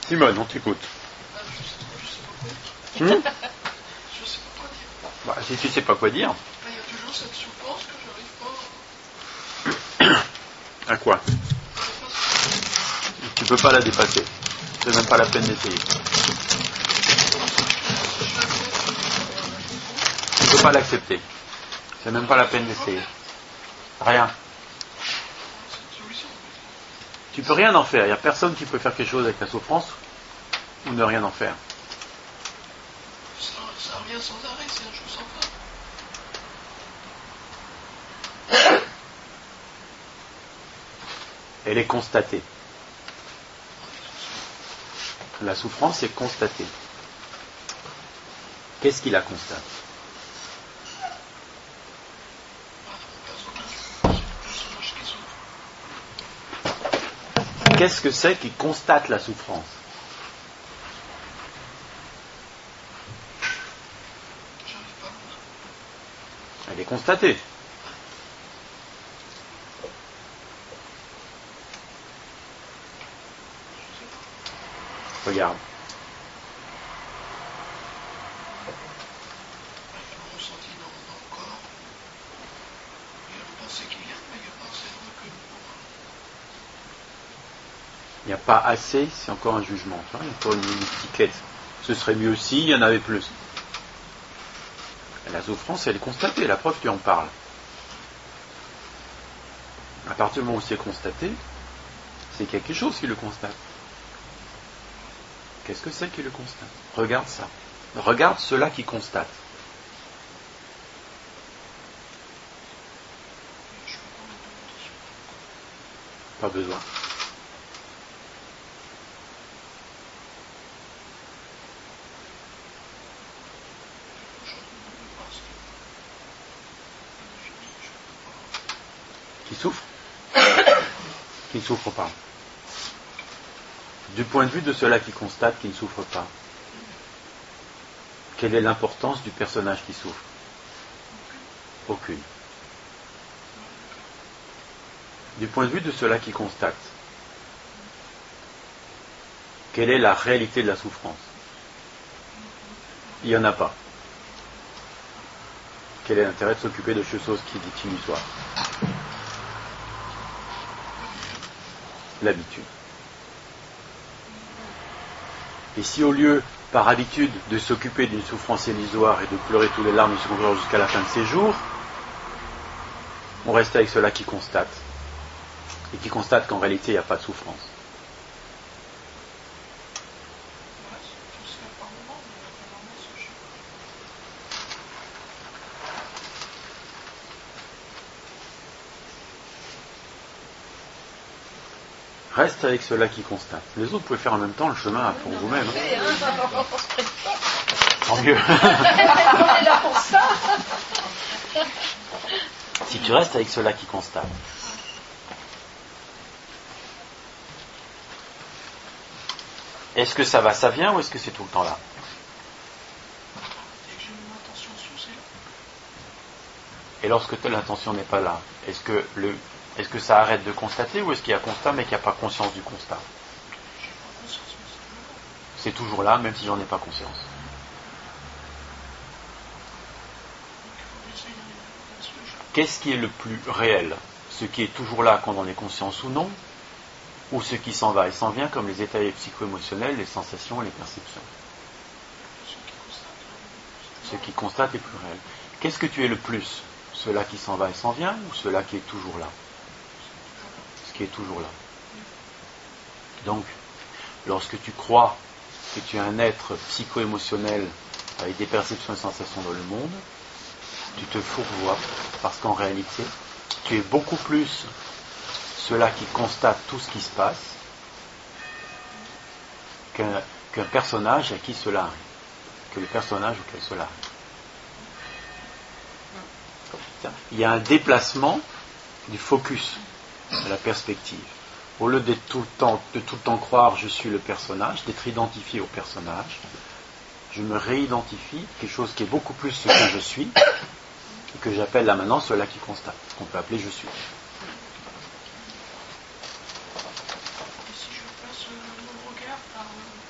Simone, on t'écoute. Je sais pas quoi dire. Bah, si tu sais pas quoi dire. Il y a toujours cette souffrance que j'arrive pas. À quoi? Tu peux pas la dépasser. C'est même pas la peine d'essayer. Tu peux pas l'accepter. C'est même pas la peine d'essayer. Rien. Tu peux rien en faire. Il n'y a personne qui peut faire quelque chose avec la souffrance ou ne rien en faire. Ça revient sans arrêt, c'est un chose sans fin. Elle est constatée. La souffrance est constatée. Qu'est-ce qui la constate? Qu'est-ce que c'est qui constate la souffrance? Elle est constatée. Regarde. Il n'y a pas assez, c'est encore un jugement. Il n'y a pas une étiquette. Ce serait mieux s'il y en avait plus. Et la souffrance, elle est constatée. La preuve, tu en parles. À partir du moment où c'est constaté, c'est quelque chose qui le constate. Qu'est-ce que c'est qui le constate? Regarde ça. Regarde cela qui constate. Pas besoin. Qui souffre? Qui ne souffre pas. Du point de vue de ceux-là qui constatent qu'ils ne souffrent pas, quelle est l'importance du personnage qui souffre? Aucune. Du point de vue de ceux-là qui constatent, quelle est la réalité de la souffrance? Il n'y en a pas. Quel est l'intérêt de s'occuper de choses qui est illusoire? L'habitude. Et si au lieu, par habitude, de s'occuper d'une souffrance illusoire et de pleurer tous les larmes du second jour jusqu'à la fin de ses jours, on reste avec ceux-là qui constatent, et qui constatent qu'en réalité il n'y a pas de souffrance. Reste avec ceux-là qui constatent. Les autres, vous pouvez faire en même temps le chemin pour vous-même. Tant mieux. On est là pour ça. Si tu restes avec ceux-là qui constatent, est-ce que ça va, ça vient, ou est-ce que c'est tout le temps là? Et lorsque l'intention n'est pas là, est-ce que ça arrête de constater, ou est-ce qu'il y a constat mais qu'il n'y a pas conscience du constat? C'est toujours là, même si j'en ai pas conscience. Qu'est-ce qui est le plus réel? Ce qui est toujours là quand on est conscience ou non, ou ce qui s'en va et s'en vient comme les états psycho-émotionnels, les sensations et les perceptions? Ce qui constate est plus réel. Qu'est-ce que tu es le plus? Cela qui s'en va et s'en vient, ou cela qui est toujours là? Ce qui est toujours là. Donc, lorsque tu crois que tu es un être psycho-émotionnel avec des perceptions et sensations dans le monde, tu te fourvoies, parce qu'en réalité, tu es beaucoup plus cela qui constate tout ce qui se passe qu'un personnage à qui cela arrive, que le personnage auquel cela arrive. Il y a un déplacement du focus, de la perspective. Au lieu de tout le temps croire je suis le personnage, d'être identifié au personnage, je me réidentifie, quelque chose qui est beaucoup plus ce que je suis, et que j'appelle là maintenant cela qui constate, qu'on peut appeler je suis. Et si je passe mon regard par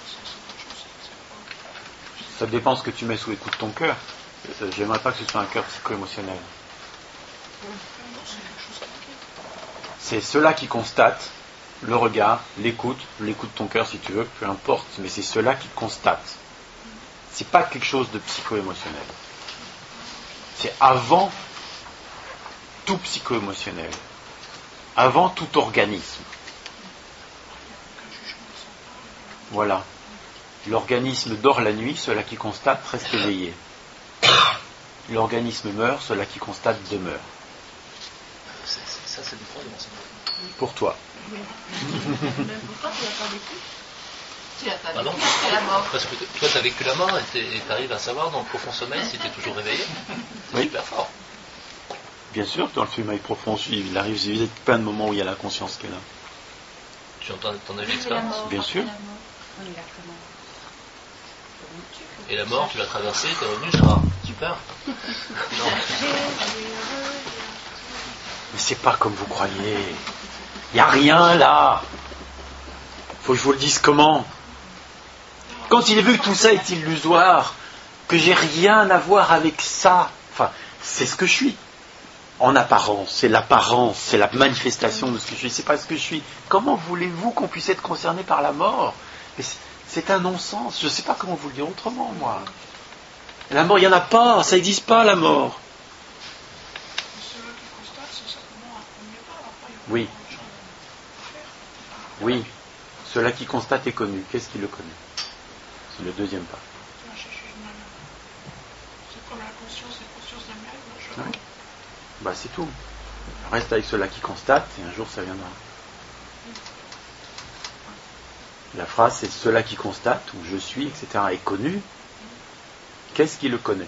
Ça dépend ce que tu mets sous écoute de ton cœur. J'aimerais pas que ce soit un cœur psycho-émotionnel. C'est ceux-là qui constatent le regard, l'écoute de ton cœur si tu veux, peu importe, mais c'est ceux-là qui constatent. C'est pas quelque chose de psycho-émotionnel. C'est avant tout psycho-émotionnel, avant tout organisme. Voilà. L'organisme dort la nuit, ceux-là qui constatent restent éveillés. L'organisme meurt, ceux-là qui constatent demeurent. Ça, c'est du problème. Pour toi. Mais pourquoi tu n'as pas vécu? Tu n'as pas Ah non, vécu la mort. parce que toi, tu as vécu la mort et tu arrives à savoir dans le profond sommeil si tu es toujours réveillé. C'est Oui. super fort. Bien sûr, dans le sommeil profond, il arrive plein de moments où il y a la conscience qui est là. Tu entends ton avis d'expérience. Bien sûr. Et la mort, tu l'as traversée, t'es revenu, ça va. Super. Non. Mais c'est pas comme vous croyez. Il n'y a rien là. Faut que je vous le dise comment. Quand il a vu que tout ça est illusoire, que j'ai rien à voir avec ça, enfin, c'est ce que je suis. En apparence, c'est l'apparence, c'est la manifestation de ce que je suis, c'est pas ce que je suis. Comment voulez-vous qu'on puisse être concerné par la mort? Mais c'est un non-sens, je ne sais pas comment vous le dire autrement, moi. La mort, il n'y en a pas, ça n'existe pas la mort. Oui. Oui. Celui qui constate est connu. Qu'est-ce qui le connaît? C'est le deuxième pas. C'est comme la conscience d'elle-même. Oui. Bah c'est tout. Reste avec ceux-là qui constatent et un jour ça viendra. La phrase c'est ceux-là qui constatent, ou je suis, etc. est connu. Qu'est-ce qui le connaît?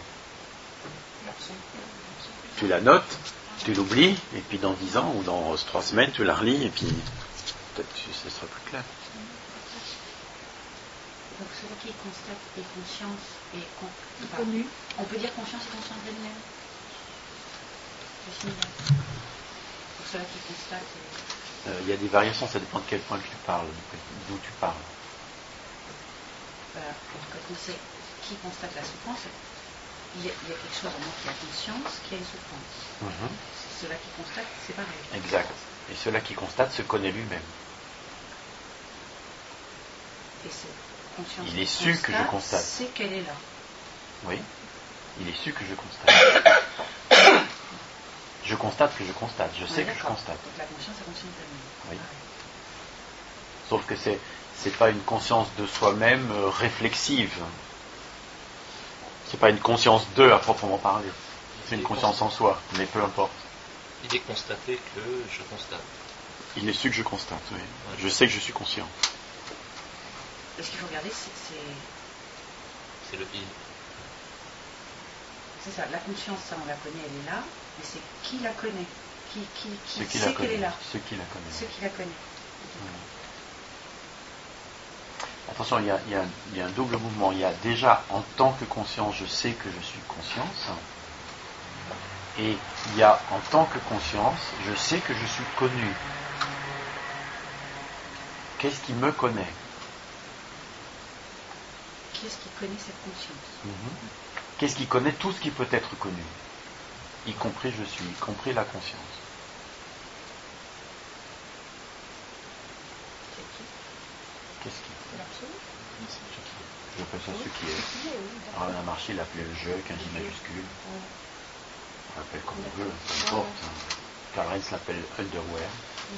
Tu la notes, tu l'oublies, et puis dans 10 ans ou dans 3 semaines tu la relis et puis peut-être que ce sera plus clair. Donc celui qui constate est conscience et connu. On peut dire conscience et conscience d'elle-même. C'est similaire. Pour cela qui constate. Il y a des variations, ça dépend de quel point que tu parles, d'où tu parles. Voilà. Quand on sait qui constate la souffrance, il y a quelque chose en moi qui a conscience, qui a une souffrance. Cela qui constate, c'est pareil. Exact. Et celui qui constate se connaît lui-même. Et cette conscience Il est su que je constate. C'est qu'elle est là. Oui. Il est su que je constate. Je constate que je constate. Je sais que je constate. Donc la conscience est conscience d'elle-même. Oui. Sauf que c'est pas une conscience de soi-même réflexive. C'est pas une conscience d'eux à proprement parler. C'est une conscience en soi, mais peu importe. Il est constaté que je constate. Il est su que je constate, oui. Ouais. Je sais que je suis conscient. Et ce qu'il faut regarder, c'est le il. C'est ça, la conscience, ça on la connaît, elle est là, mais c'est qui la connaît, qui sait qu'elle est là. Ceux qui la connaissent. Ceux qui la connaissent. Attention, il y a un double mouvement. Il y a déjà, en tant que conscience, je sais que je suis conscience. Et il y a, en tant que conscience, je sais que je suis connu. Qu'est-ce qui me connaît? Qui est-ce qui connaît cette conscience? Qu'est-ce qui connaît tout ce qui peut être connu? Y compris je suis, y compris la conscience. Qu'est-ce qui? C'est l'absolu. J'appelle ça ce qui est. Alors, on a marché, il appelait le je avec un J majuscule. On l'appelle comme on veut, peu importe. Karl Heinz l'appelle Underwear.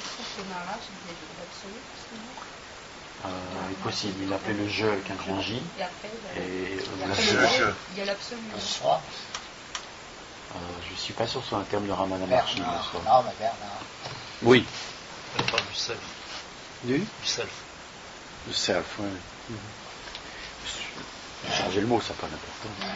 Il est possible, il appelait le je avec un grand J. Et il y a l'absolu. Je ne suis pas sûr que ce soit un terme de Ramana Maharshi. Oui. On parle du self. Du self. Le self, oui. Changer le mot, ça n'a pas d'importance.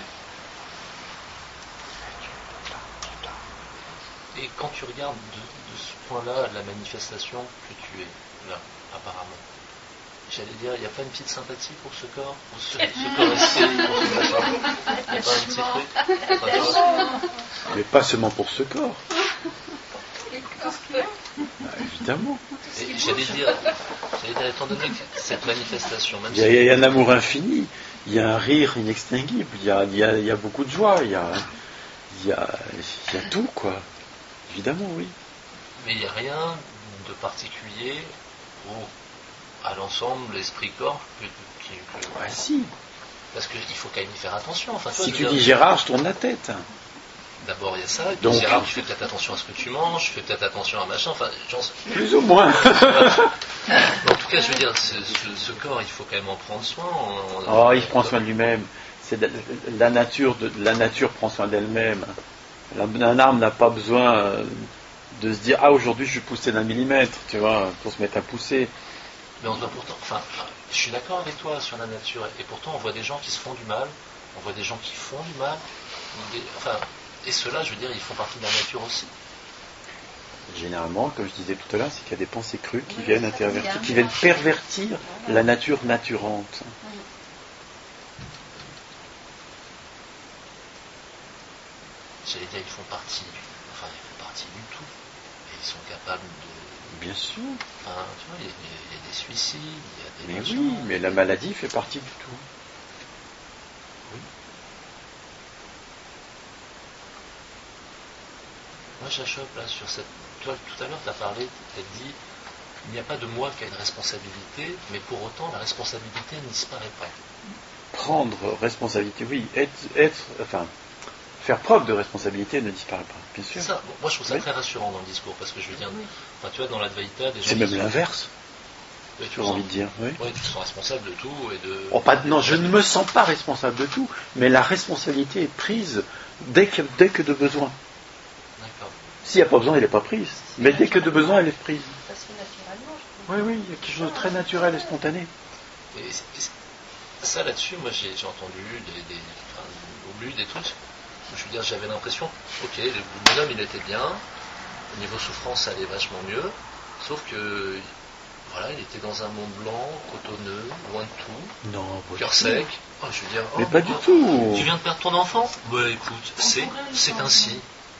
Et quand tu regardes de ce point-là la manifestation que tu es là, apparemment, j'allais dire, il n'y a pas une petite sympathie pour ce corps, pour ce corps pour ce machin. Il n'y a pas un petit truc. Mais pas seulement pour ce corps. Évidemment. Et j'allais dire, étant donné que cette manifestation, même Il y a un amour infini, il y a un rire inextinguible, il y a beaucoup de joie, il y a tout, quoi. Évidemment, oui. Mais il n'y a rien de particulier à l'ensemble, l'esprit-corps, Ouais, si. Parce qu'il faut quand même y faire attention. Enfin, Si tu dis Gérard, je tourne la tête. D'abord, il y a ça. Et puis Donc, Gérard, tu fais peut-être attention à ce que tu manges, tu fais peut-être attention à machin. Enfin, plus ou moins. En tout cas, je veux dire, ce corps, il faut quand même en prendre soin. Il prend soin de lui-même. C'est la nature prend soin d'elle-même. Un arbre n'a pas besoin de se dire aujourd'hui je vais pousser d'1 millimètre, tu vois, pour se mettre à pousser. Mais on doit pourtant. Enfin, je suis d'accord avec toi sur la nature. Et pourtant, on voit des gens qui se font du mal. On voit des gens qui font du mal. Et ceux-là, je veux dire, ils font partie de la nature aussi. Généralement, comme je disais tout à l'heure, c'est qu'il y a des pensées crues qui viennent qui viennent pervertir la nature naturante. J'allais dire, ils font partie du tout. Et ils sont capables de... Bien sûr. Enfin, tu vois, il y a des suicides, il y a des... Mais oui, mais la maladie fait partie du tout. Oui. Moi, j'achoppe là sur cette... Toi, tout à l'heure, tu as parlé, tu as dit, il n'y a pas de moi qui a une responsabilité, mais pour autant, la responsabilité ne disparaît pas. Prendre responsabilité, oui. Faire preuve de responsabilité ne disparaît pas, bien sûr. Ça, moi, je trouve ça très rassurant dans le discours, parce que je veux dire, tu vois, dans l'Advaita, des gens... C'est même l'inverse, j'ai envie de dire. Oui, tu te sens responsable de tout et de... Non, je ne me sens pas responsable de tout, mais la responsabilité est prise dès que de besoin. D'accord. S'il n'y a pas besoin, elle n'est pas prise. Mais dès que de besoin, elle est prise. Ça se fait naturellement, je trouve. Oui, il y a quelque chose de très naturel et spontané. Et ça, là-dessus, moi, j'ai entendu ou lu des trucs. Je veux dire, j'avais l'impression, ok, le bonhomme, il était bien. Au niveau souffrance, ça allait vachement mieux. Sauf que, voilà, il était dans un monde blanc, cotonneux, loin de tout. Non, cœur sec. Je veux dire, mais pas du tout. Tu viens de perdre ton enfant ? Écoute, c'est ainsi.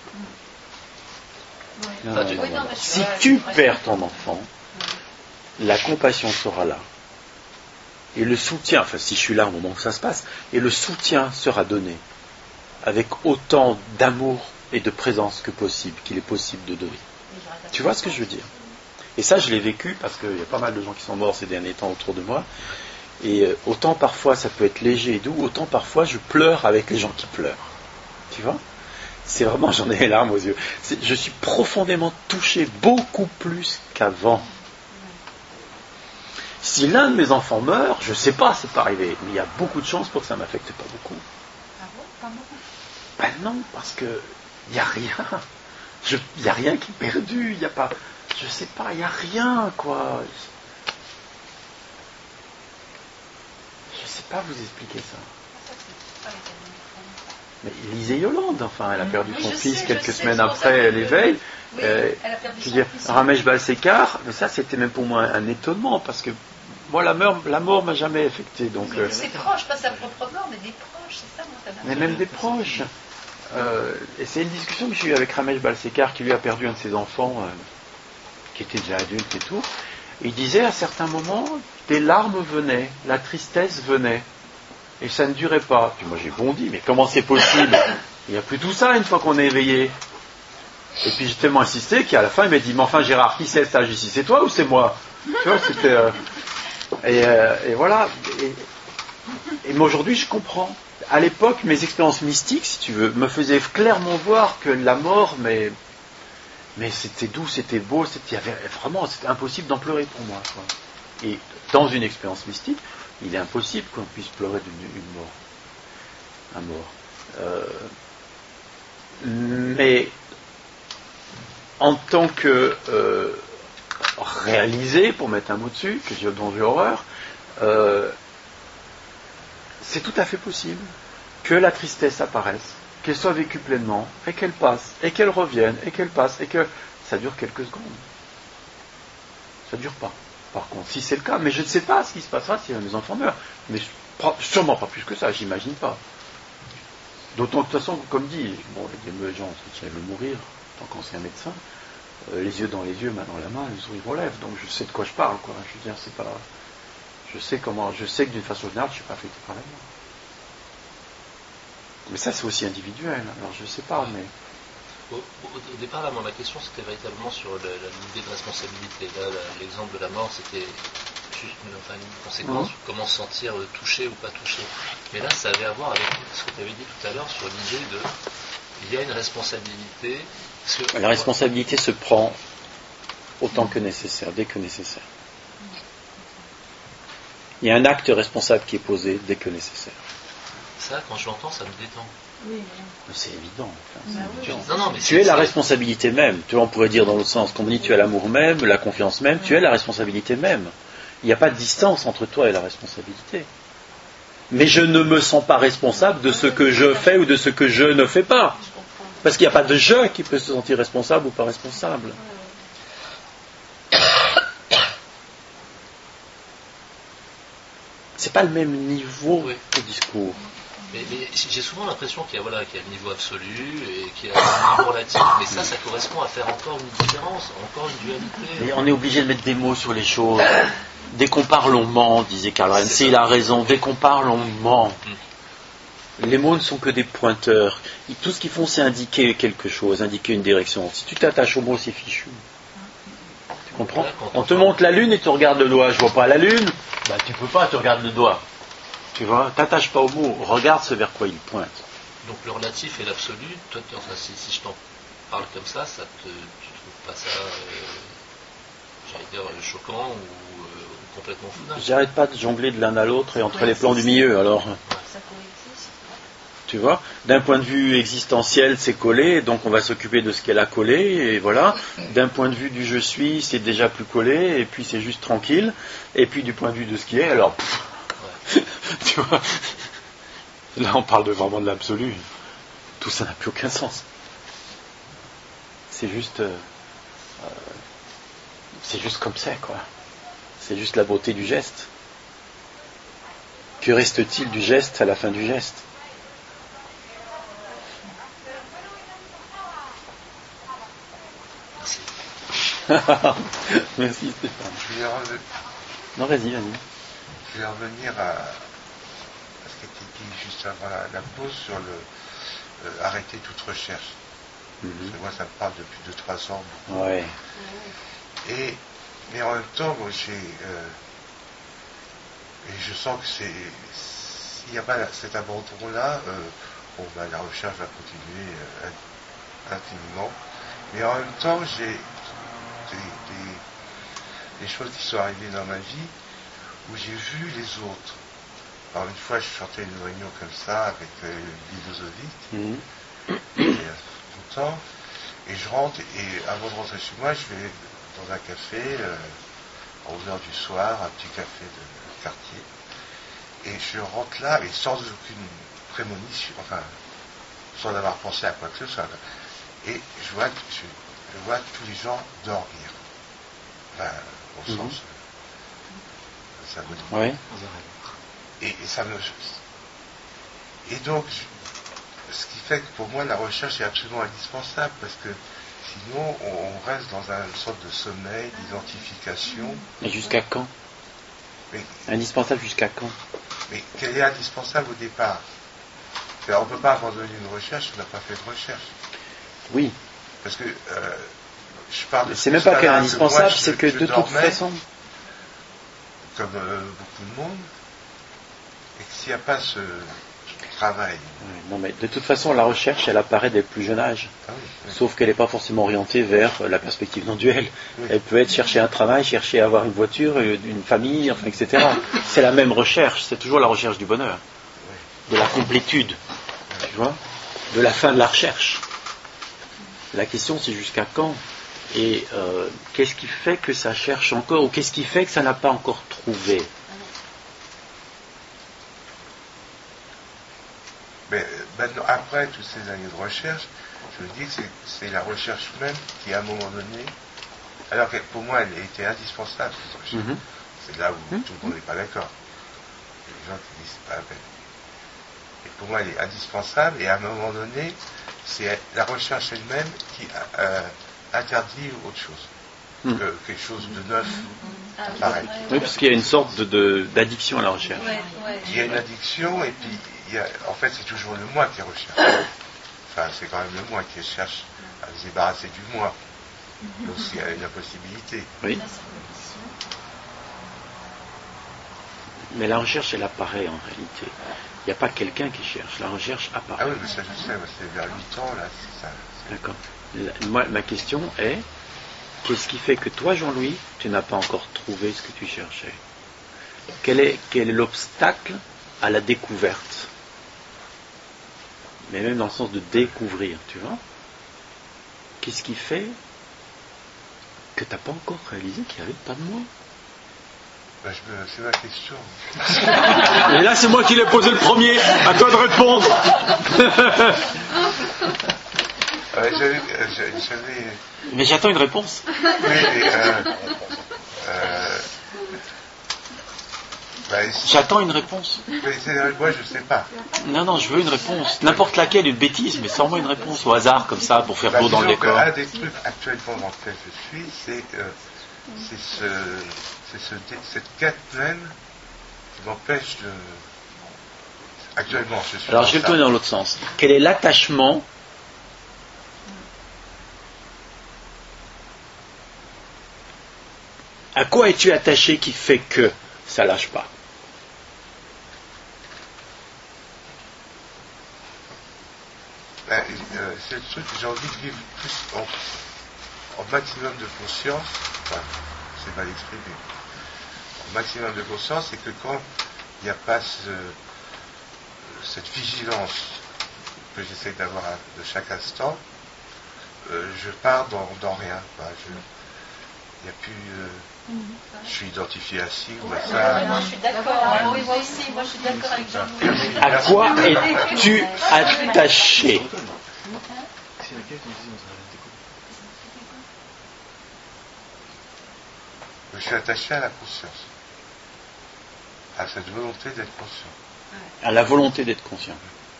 Non. Si tu perds ton enfant, la compassion sera là. Et le soutien, si je suis là au moment où ça se passe, et le soutien sera donné avec autant d'amour et de présence que possible, qu'il est possible de donner. Tu vois ce que je veux dire ? Et ça, je l'ai vécu parce qu'il y a pas mal de gens qui sont morts ces derniers temps autour de moi. Et autant parfois ça peut être léger et doux, autant parfois je pleure avec les gens qui pleurent. Tu vois ? C'est vraiment, j'en ai les larmes aux yeux. Je suis profondément touché, beaucoup plus qu'avant. Si l'un de mes enfants meurt, je ne sais pas, c'est pas arrivé, mais il y a beaucoup de chances pour que ça ne m'affecte pas beaucoup. Ah bon, pas moi. Ben non, parce que il n'y a rien. Il n'y a rien qui est perdu, il n'y a pas. Je sais pas, il n'y a rien, quoi. Je ne sais pas vous expliquer ça. Mais lisez Yolande, elle a perdu son fils quelques semaines après l'éveil. Oui, elle a perdu Je veux son dire, fils. Ramesh Balsekar, mais ça c'était même pour moi un étonnement, parce que moi la mort m'a jamais affecté. Donc, C'est proche, pas sa propre mort, mais des proches, c'est ça, moi ça m'a mais même des proches. Et c'est une discussion que j'ai eue avec Ramesh Balsekar, qui lui a perdu un de ses enfants, qui était déjà adulte et tout. Il disait à certains moments, des larmes venaient, la tristesse venait, et ça ne durait pas. Puis moi j'ai bondi, mais comment c'est possible ? Il n'y a plus tout ça une fois qu'on est éveillé. Et puis j'ai tellement insisté qu'à la fin il m'a dit, mais enfin Gérard, qui c'est le sage ici ? C'est toi ou c'est moi ? Tu vois, c'était... Et voilà. Et moi aujourd'hui je comprends. À l'époque, mes expériences mystiques, si tu veux, me faisaient clairement voir que la mort, mais c'était doux, c'était beau, c'était impossible d'en pleurer pour moi, quoi. Et dans une expérience mystique, il est impossible qu'on puisse pleurer d'une mort. Un mort. Mais en tant que réalisé, pour mettre un mot dessus, dont j'ai horreur, c'est tout à fait possible que la tristesse apparaisse, qu'elle soit vécue pleinement, et qu'elle passe, et qu'elle revienne, et qu'elle passe, et que ça dure quelques secondes. Ça ne dure pas, par contre, si c'est le cas. Mais je ne sais pas ce qui se passera si mes enfants meurent. Mais sûrement pas plus que ça, j'imagine pas. D'autant que de toute façon, comme dit, il y a des gens qui veulent mourir, en tant qu'ancien médecin, les yeux dans les yeux, main dans la main, les sourires aux lèvres. Donc je sais de quoi je parle, quoi. Je veux dire, c'est pas. Je sais que d'une façon générale, je suis pas affecté par la mort. Mais ça, c'est aussi individuel. Alors je sais pas, mais. Au départ, là, ma question, c'était véritablement sur l'idée de responsabilité. Là, l'exemple de la mort, c'était juste une conséquence, comment se sentir touché ou pas touché. Mais là, ça avait à voir avec ce que tu avais dit tout à l'heure sur l'idée de il y a une responsabilité. La responsabilité se prend autant que nécessaire, dès que nécessaire. Il y a un acte responsable qui est posé dès que nécessaire. Ça, quand je l'entends, ça me détend. Oui, c'est évident. Non, mais tu es la responsabilité même. Tu vois, on pourrait dire dans l'autre sens, comme on dit, tu as l'amour même, la confiance même, tu es la responsabilité même. Il n'y a pas de distance entre toi et la responsabilité. Mais je ne me sens pas responsable de ce que je fais ou de ce que je ne fais pas. Parce qu'il n'y a pas de je qui peut se sentir responsable ou pas responsable. C'est pas le même niveau de discours. Mais j'ai souvent l'impression qu'il y a le niveau absolu et qu'il y a un niveau relatif. Mais ça correspond à faire encore une différence, encore une dualité. Et on est obligé de mettre des mots sur les choses. Dès qu'on parle, on ment, disait Karl Renz. Il a raison. Dès qu'on parle, on ment. Les mots ne sont que des pointeurs. Tout ce qu'ils font, c'est indiquer quelque chose, indiquer une direction. Si tu t'attaches aux mots, c'est fichu. Tu comprends ? On te montre la lune et tu regardes le doigt. Je vois pas la lune. Bah, tu peux pas, tu regardes le doigt. Tu vois, t'attaches pas au mot, regarde ce vers quoi il pointe. Donc le relatif et l'absolu, toi, si je t'en parle comme ça, tu trouves pas ça, choquant ou complètement fou? J'arrête pas de jongler de l'un à l'autre et entre les plans du milieu, alors. Ça coexiste. Tu vois, d'un point de vue existentiel, c'est collé, donc on va s'occuper de ce qu'elle a collé, et voilà. D'un point de vue du je suis, c'est déjà plus collé, et puis c'est juste tranquille. Et puis du point de vue de ce qui est, alors... tu vois, là on parle vraiment de l'absolu. Tout ça n'a plus aucun sens. C'est juste comme c'est, quoi. C'est juste la beauté du geste. Que reste-t-il du geste à la fin du geste? Merci Stéphane. Non, vas-y. Je vais revenir à ce qui était dit juste avant la pause sur arrêter toute recherche. Parce que moi, ça me parle depuis 2-3 ans. Ouais. Mais en même temps, moi, je sens que s'il n'y a pas cet abandon-là, la recherche va continuer infiniment. Mais en même temps, j'ai des choses qui sont arrivées dans ma vie où j'ai vu les autres. Alors une fois, je sortais d'une réunion comme ça avec Lido il y a longtemps, et je rentre, et avant de rentrer chez moi, je vais dans un café, à 11h du soir, un petit café de quartier, et je rentre là, et sans aucune prémonition, sans avoir pensé à quoi que ce soit, et je vois tous les gens dormir, au sens... Oui. Et donc, ce qui fait que pour moi la recherche est absolument indispensable, parce que sinon on reste dans une sorte de sommeil, d'identification. Et jusqu'à quand? Indispensable jusqu'à quand? Mais qu'elle est indispensable au départ. On ne peut pas abandonner une recherche si on n'a pas fait de recherche. Oui. Parce que je parle de... C'est même pas qu'elle est indispensable, c'est que de toute façon... comme beaucoup de monde, et que s'il n'y a pas ce travail... Non, mais de toute façon, la recherche, elle apparaît dès le plus jeune âge. Sauf qu'elle n'est pas forcément orientée vers la perspective non duelle. Elle peut être chercher un travail, chercher à avoir une voiture, une famille, etc. C'est la même recherche, c'est toujours la recherche du bonheur, de la complétude, tu vois, de la fin de la recherche. La question, c'est jusqu'à quand? Et qu'est-ce qui fait que ça cherche encore, ou qu'est-ce qui fait que ça n'a pas encore trouvé? Mais maintenant, après toutes ces années de recherche, je me dis que c'est la recherche même qui, à un moment donné, alors que pour moi, elle était indispensable, cette recherche. C'est là où tout le monde n'est pas d'accord. Il y a des gens qui disent c'est pas la peine. Et pour moi, elle est indispensable, et à un moment donné, c'est la recherche elle-même qui interdit autre chose. Que quelque chose de neuf apparaît. Oui, parce qu'il y a une sorte d'addiction à la recherche. Il y a une addiction, et puis, en fait, c'est toujours le moi qui recherche. Enfin, c'est quand même le moi qui cherche à se débarrasser du moi. Donc, il y a une impossibilité. Oui. Mais la recherche, elle apparaît en réalité. Il n'y a pas quelqu'un qui cherche. La recherche apparaît. Ah oui, mais ça, je sais. C'est vers 8 ans, là, c'est ça. D'accord. Moi, ma question est, qu'est-ce qui fait que toi, Jean-Louis, tu n'as pas encore trouvé ce que tu cherchais? Quel est l'obstacle à la découverte? Mais même dans le sens de découvrir, tu vois? Qu'est-ce qui fait que tu n'as pas encore réalisé qu'il n'y avait pas de moi? C'est ma question. Et là, c'est moi qui l'ai posé le premier. À toi de répondre. Mais j'attends une réponse. J'attends une réponse. Moi, je sais pas. Non, je veux une réponse. N'importe laquelle, une bêtise, mais sors-moi une réponse au hasard, comme ça, pour faire l'eau dans le décor. Un des trucs actuellement dans lequel je suis, c'est cette quête même qui m'empêche de... Actuellement, je suis... Alors, je vais le tourner dans l'autre sens. Quel est l'attachement à quoi es-tu attaché qui fait que ça lâche pas? C'est le truc que j'ai envie de vivre plus en maximum de conscience. Enfin, c'est mal exprimé. En maximum de conscience, c'est que quand il n'y a pas cette vigilance que j'essaie d'avoir de chaque instant, je pars dans rien. Il n'y a plus... je suis identifié à ci ou à ça. Je suis d'accord. Oui, moi aussi. Moi, je suis d'accord avec Jean-Louis. À quoi es-tu attaché? Je suis attaché à la conscience. À cette volonté d'être conscient. À la volonté d'être conscient.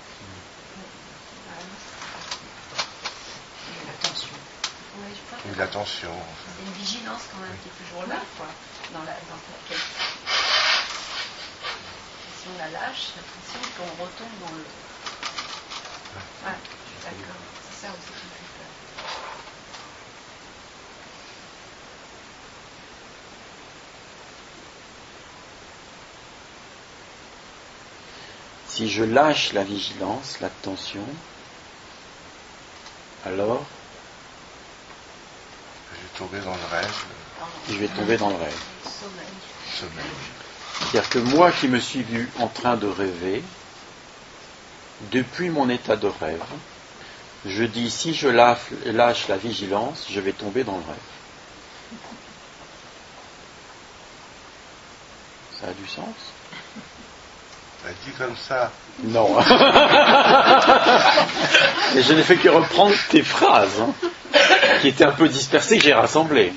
Et l'attention. C'est une vigilance quand même qui est toujours là, quoi, dans ta quête. Si on la lâche, j'ai l'impression qu'on retombe dans le... Ouais, je suis d'accord. C'est ça aussi qui me fait peur. Si je lâche la vigilance, l'attention, alors je vais tomber dans le rêve. Je vais tomber dans le rêve. Sommeil. C'est-à-dire que moi qui me suis vu en train de rêver, depuis mon état de rêve, je dis si je lâche la vigilance, je vais tomber dans le rêve. Ça a du sens? Dit comme ça. Non. Et je n'ai fait que reprendre tes phrases, qui étaient un peu dispersées, que j'ai rassemblées.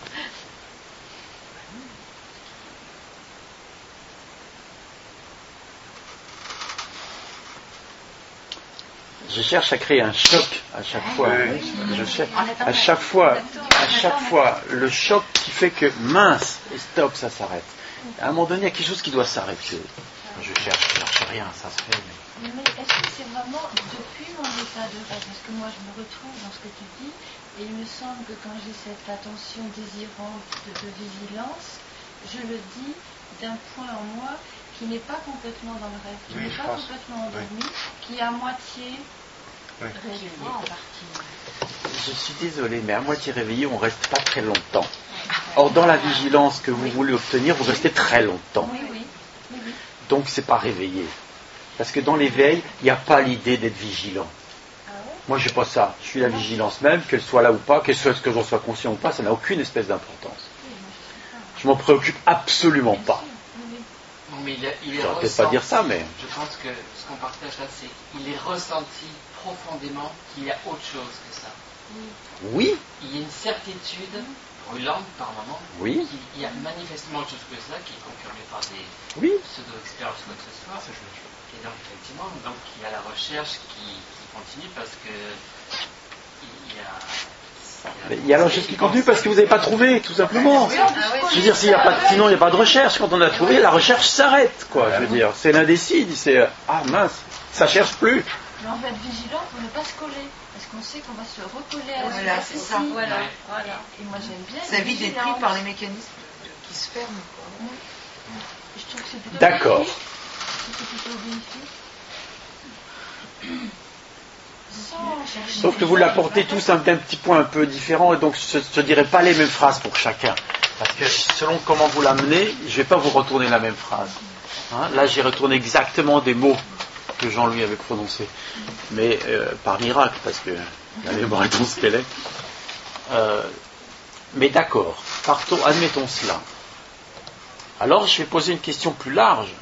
Je cherche à créer un choc à chaque fois. Je cherche à chaque fois le choc qui fait que mince, et stop, ça s'arrête. À un moment donné, il y a quelque chose qui doit s'arrêter. Je cherche rien, ça se fait. Mais est-ce que c'est vraiment depuis mon état de rêve? Parce que moi, je me retrouve dans ce que tu dis, et il me semble que quand j'ai cette attention désirante de vigilance, je le dis d'un point en moi qui n'est pas complètement dans le rêve, qui n'est pas complètement endormi, qui est à moitié réveillé en partie. Je suis désolé, mais à moitié réveillé, on ne reste pas très longtemps. Or, dans la vigilance que vous voulez obtenir, vous restez très longtemps. Oui. Donc, c'est pas réveillé. Parce que dans l'éveil, il n'y a pas l'idée d'être vigilant. Moi, je n'ai pas ça. Je suis la vigilance même, qu'elle soit là ou pas, que j'en sois conscient ou pas, ça n'a aucune espèce d'importance. Je m'en préoccupe absolument pas. Mais il est je ne vais peut-être pas dire ça, mais... Je pense que ce qu'on partage là, c'est qu'il est ressenti profondément qu'il y a autre chose que ça. Oui. Il y a une certitude brûlante par moment, oui. qu'il y a manifestement autre chose que ça, qui est confirmé par des pseudo-expériences ou quoi que ce soit. Et donc effectivement, il y a la recherche qui continue parce que Mais il y a la recherche qui continue parce que vous n'avez pas trouvé, tout simplement. Je veux dire, sinon il n'y a pas de recherche. Quand on a trouvé, la recherche s'arrête, quoi. Je veux dire, c'est l'indécis, c'est ah mince, ça cherche plus. Mais on va être vigilant pour ne pas se coller, parce qu'on sait qu'on va se recoller à la Voilà, c'est ça. Voilà. Et moi j'aime bien. Ça évite d'être pris par les mécanismes qui se ferment. Quoi. Je trouve que c'est plutôt D'accord. bénéfique. C'est plutôt bénéfique. Sans chercher. Sauf que vous l'apportez tous un petit point un peu différent, et donc je ne dirais pas les mêmes phrases pour chacun. Parce que selon comment vous l'amenez, je ne vais pas vous retourner la même phrase. Hein, là, j'ai retourné exactement des mots que Jean-Louis avait prononcés. Mais par miracle, parce que la mémoire est ce qu'elle est. Mais d'accord, partons, admettons cela. Alors, je vais poser une question plus large,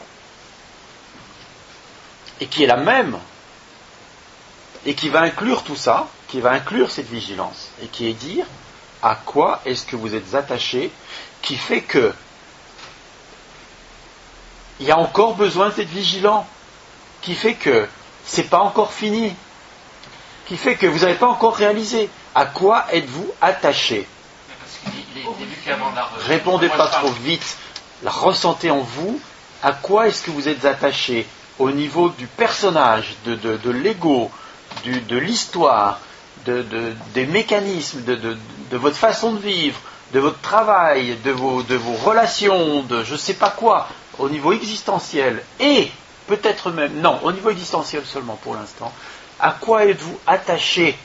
et qui est la même, et qui va inclure tout ça, qui va inclure cette vigilance, et qui est dire à quoi est-ce que vous êtes attaché, qui fait que il y a encore besoin d'être vigilant, qui fait que c'est pas encore fini, qui fait que vous n'avez pas encore réalisé. À quoi êtes-vous attaché? Répondez pas trop vite, la ressentez en vous. À quoi est-ce que vous êtes attaché au niveau du personnage, de l'ego, de l'histoire, des mécanismes, de votre façon de vivre, de votre travail, de vos relations, de je ne sais pas quoi, au niveau existentiel, et peut-être même, non, au niveau existentiel seulement pour l'instant, à quoi êtes-vous attaché?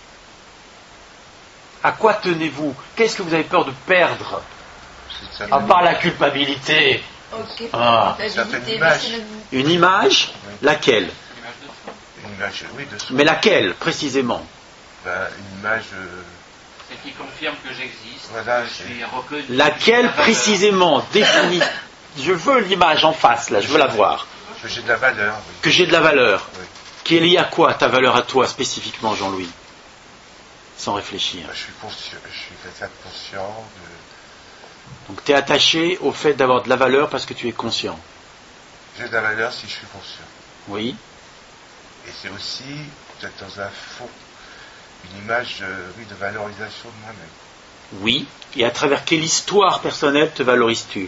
À quoi tenez-vous? Qu'est-ce que vous avez peur de perdre? À part la culpabilité. Ok. Ah. Une image? Laquelle? Une image, oui, de soi. Mais laquelle, précisément? Une image. Celle qui confirme que j'existe, Voilà, que je suis reconnu. Laquelle précisément? Définie. Je veux l'image en face, là, je veux la voir. Que j'ai de la valeur. Oui. Que j'ai de la valeur. Oui. Qui est liée à quoi, ta valeur à toi, spécifiquement, Jean-Louis? Sans réfléchir. Je suis quelqu'un de conscient. Donc tu es attaché au fait d'avoir de la valeur parce que tu es conscient. J'ai de la valeur si je suis conscient. Oui. Et c'est aussi, peut-être dans un fond, une image de valorisation de moi-même. Oui. Et à travers quelle histoire personnelle te valorises-tu?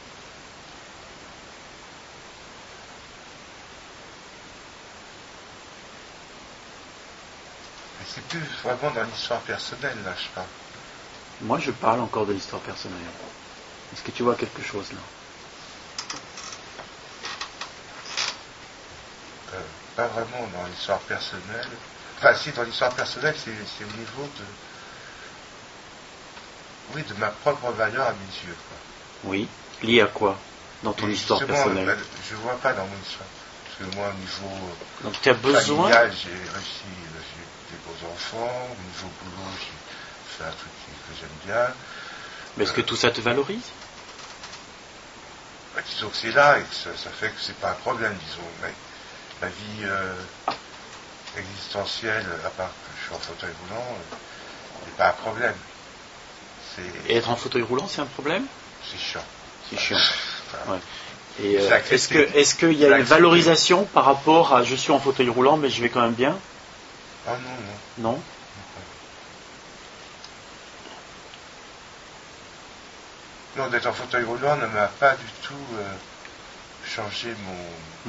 Mais c'est plus vraiment dans l'histoire personnelle, là, je parle. Moi, je parle encore de l'histoire personnelle. Est-ce que tu vois quelque chose là? Pas vraiment dans l'histoire personnelle. Enfin, si, dans l'histoire personnelle, c'est au niveau de ma propre valeur à mes yeux, quoi. Oui. Lié à quoi? Dans ton histoire personnelle? Je ne vois pas dans mon histoire. Parce que moi, au niveau donc, tu as besoin... familial, j'ai des beaux enfants. Au niveau boulot, j'ai fait un truc que j'aime bien. Mais est-ce que tout ça te valorise? Disons que c'est là et que ça fait que c'est pas un problème, disons. Mais ma vie existentielle, à part que je suis en fauteuil roulant, n'est pas un problème. Et être en fauteuil roulant, c'est un problème? C'est chiant. C'est chiant. Enfin, ouais. Et est-ce qu'il y a une valorisation par rapport à je suis en fauteuil roulant mais je vais quand même bien? Ah non. Non? Non, d'être en fauteuil roulant ne m'a pas du tout changé ma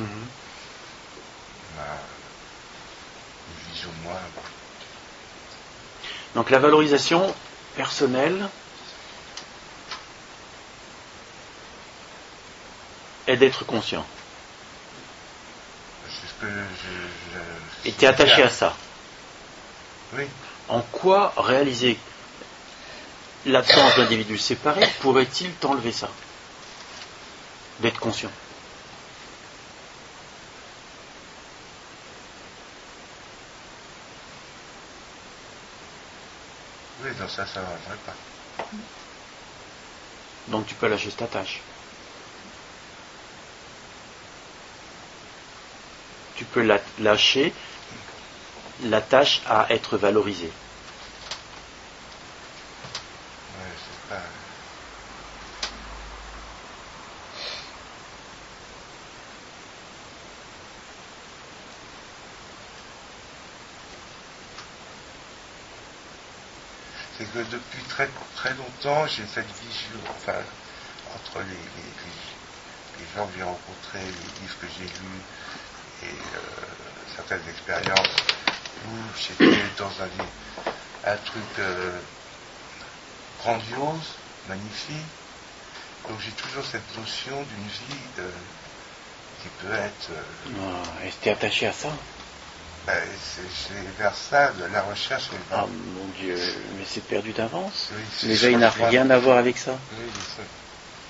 vision de moi. Donc la valorisation personnelle est d'être conscient. C'est ce que et tu es attaché à ça. Oui. En quoi réaliser l'absence d'individus séparés pourrait-il t'enlever ça? D'être conscient. Oui, dans ça ne m'arrangerait pas. Donc tu peux lâcher ta tâche. Tu peux lâcher la tâche à être valorisée. Oui, c'est pas... c'est que depuis très, très longtemps, j'ai cette vision, enfin, entre les gens que j'ai rencontrés, les livres que j'ai lus et certaines expériences où j'étais dans un truc grandiose, magnifique. Donc j'ai toujours cette notion d'une vie qui peut être... et t'es attaché à ça? C'est vers ça, la recherche. Ah mon Dieu, mais c'est perdu d'avance. Oui, l'éveil n'a rien à voir avec ça. Oui, c'est ça.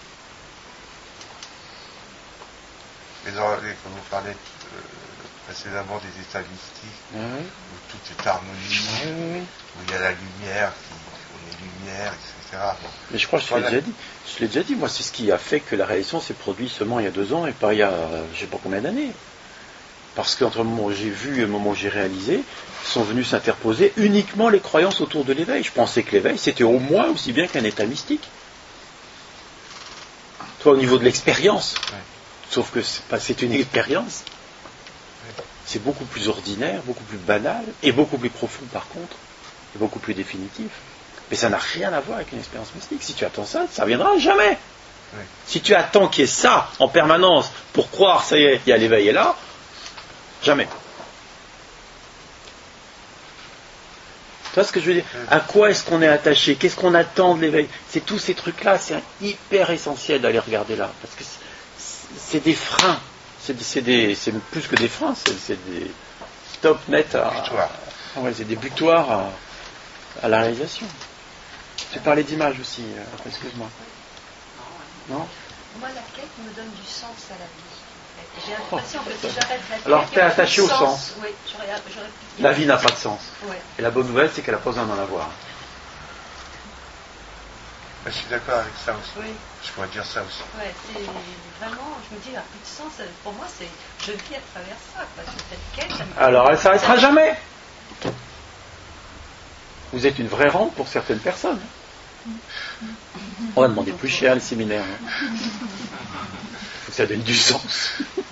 Mais quand vous parlez précédemment des états mystiques, où tout est harmonie, où il y a la lumière, on est lumière, etc. Bon. Mais je crois que je l'ai déjà dit, moi c'est ce qui a fait que la réalisation s'est produite seulement il y a 2 ans et pas il y a je ne sais pas combien d'années. Parce qu'entre le moment où j'ai vu et le moment où j'ai réalisé, sont venus s'interposer uniquement les croyances autour de l'éveil. Je pensais que l'éveil c'était au moins aussi bien qu'un état mystique. Toi au niveau de l'expérience, sauf que c'est une expérience. C'est beaucoup plus ordinaire, beaucoup plus banal, et beaucoup plus profond par contre, et beaucoup plus définitif. Mais ça n'a rien à voir avec une expérience mystique. Si tu attends ça, ça ne viendra jamais. Oui. Si tu attends qu'il y ait ça en permanence pour croire, ça y est, il y a l'éveil est là, jamais. Tu vois ce que je veux dire? À quoi est-ce qu'on est attaché? Qu'est-ce qu'on attend de l'éveil? C'est tous ces trucs-là, c'est hyper essentiel d'aller regarder là. Parce que c'est des freins. C'est plus que des freins, c'est des stop net c'est des butoirs à la réalisation. Tu parlais d'image aussi, excuse-moi. Non? Moi, la quête me donne du sens à la vie. J'ai l'impression que si j'arrête la quête... Alors, tu es attaché au sens. Oui, la vie n'a pas de sens. Ouais. Et la bonne nouvelle, c'est qu'elle n'a pas besoin d'en avoir. Je suis d'accord avec ça aussi. Oui. Je pourrais dire ça aussi. Ouais, c'est vraiment, je me dis, il n'y a plus de sens. Pour moi, je vis à travers ça. Parce que cette quête, alors, elle ne s'arrêtera jamais. Vous êtes une vraie rampe pour certaines personnes. On va demander plus cher le séminaire. Il faut que ça donne du sens.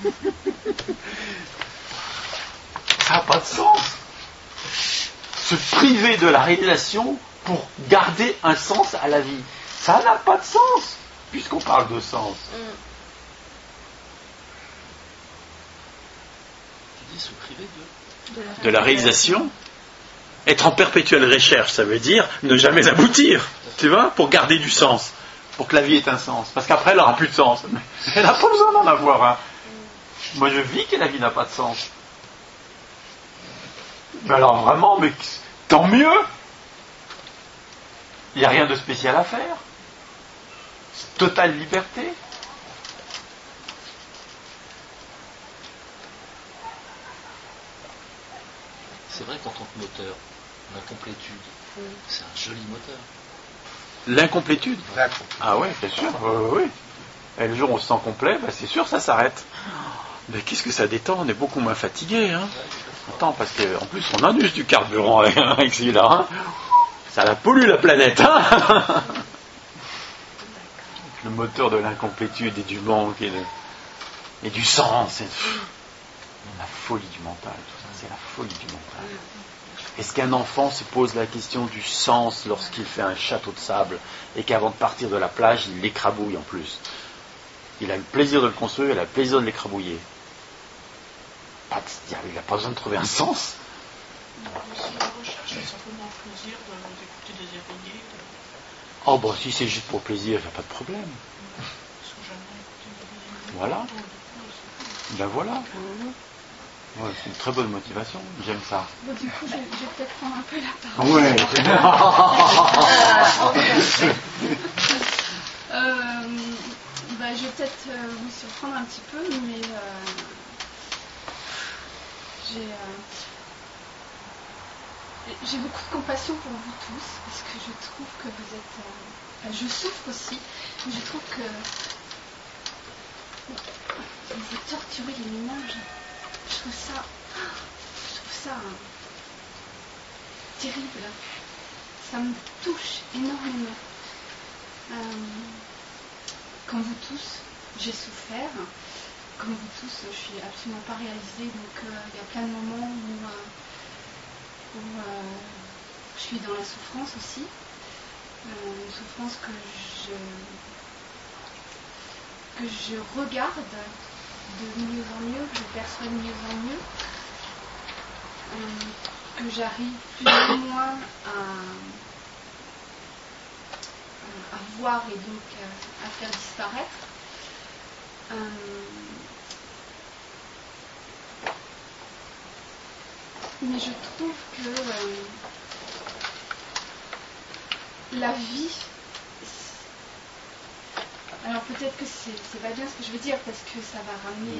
Ça n'a pas de sens. Se priver de la réalisation pour garder un sens à la vie. Ça n'a pas de sens, puisqu'on parle de sens. Tu dis se priver de la réalisation. Être en perpétuelle recherche, ça veut dire ne jamais aboutir, tu vois, pour garder du sens, pour que la vie ait un sens. Parce qu'après, elle n'aura plus de sens. Elle n'a pas besoin d'en avoir un. Moi, je vis que la vie n'a pas de sens. Mais alors vraiment, mais tant mieux. Il n'y a rien de spécial à faire. C'est totale liberté. C'est vrai qu'en tant que moteur, l'incomplétude, c'est un joli moteur. L'incomplétude? Ah ouais, bien sûr. Oui. Et le jour où on se sent complet, c'est sûr, ça s'arrête. Mais qu'est-ce que ça détend? On est beaucoup moins fatigué. Hein. Attends, parce qu'en plus, on en use du carburant avec celui-là. Hein. Ça la pollue la planète. Hein. Le moteur de l'incomplétude et du manque et du sens. C'est la folie du mental. Tout ça, c'est la folie du mental. Est-ce qu'un enfant se pose la question du sens lorsqu'il fait un château de sable et qu'avant de partir de la plage, il l'écrabouille en plus? Il a le plaisir de le construire, il a le plaisir de l'écrabouiller. Il n'a pas besoin de trouver un sens. La recherche, c'est simplement le plaisir d'écouter des érudits. Oh, bon, si c'est juste pour plaisir, il n'y a pas de problème. Voilà. Ben voilà. Ouais, c'est une très bonne motivation, j'aime ça. Bon, du coup, je vais peut-être prendre un peu la parole. Je vais peut-être vous surprendre un petit peu, mais j'ai beaucoup de compassion pour vous tous, parce que je trouve que vous êtes... je souffre aussi, mais je trouve que vous torturez les ménages. Je trouve ça terrible. Ça me touche énormément. Comme vous tous, j'ai souffert. Comme vous tous, je suis absolument pas réalisée. Donc il y a plein de moments où je suis dans la souffrance aussi. une souffrance que je regarde de mieux en mieux, que je perçois de mieux en mieux, que j'arrive plus ou moins à voir et donc à faire disparaître. Mais je trouve que la vie, alors peut-être que c'est pas bien ce que je veux dire parce que ça va ramener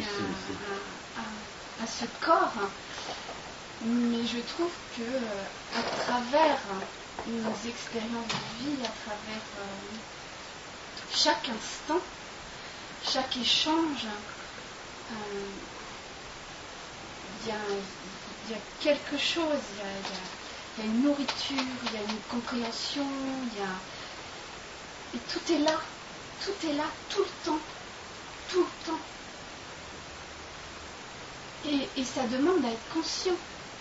à ce corps, mais je trouve que à travers nos expériences de vie, à travers chaque instant, chaque échange, il y a quelque chose, il y a une nourriture, il y a une compréhension, et tout est là, tout le temps, tout le temps. Et ça demande à être conscient.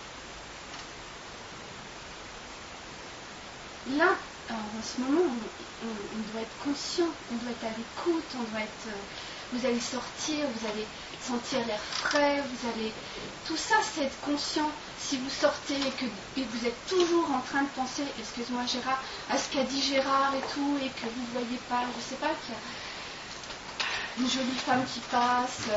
Là, en ce moment, on doit être conscient, on doit être à l'écoute, vous allez sortir, vous allez sentir l'air frais, tout ça c'est être conscient. Si vous sortez et vous êtes toujours en train de penser, excuse-moi Gérard, à ce qu'a dit Gérard et tout, et que vous ne voyez pas, je sais pas, qu'il y a une jolie femme qui passe,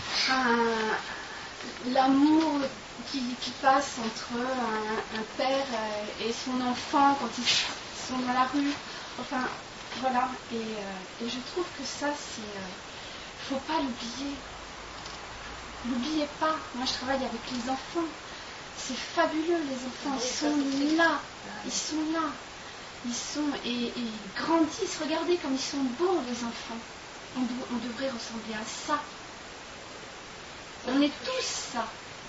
l'amour qui passe entre un père et son enfant quand ils sont dans la rue, enfin voilà, et je trouve que ça c'est... faut pas l'oublier. N'oubliez pas, moi je travaille avec les enfants. C'est fabuleux, les enfants, ils sont là. Et ils grandissent. Regardez comme ils sont beaux, les enfants. On devrait ressembler à ça. On est tous ça.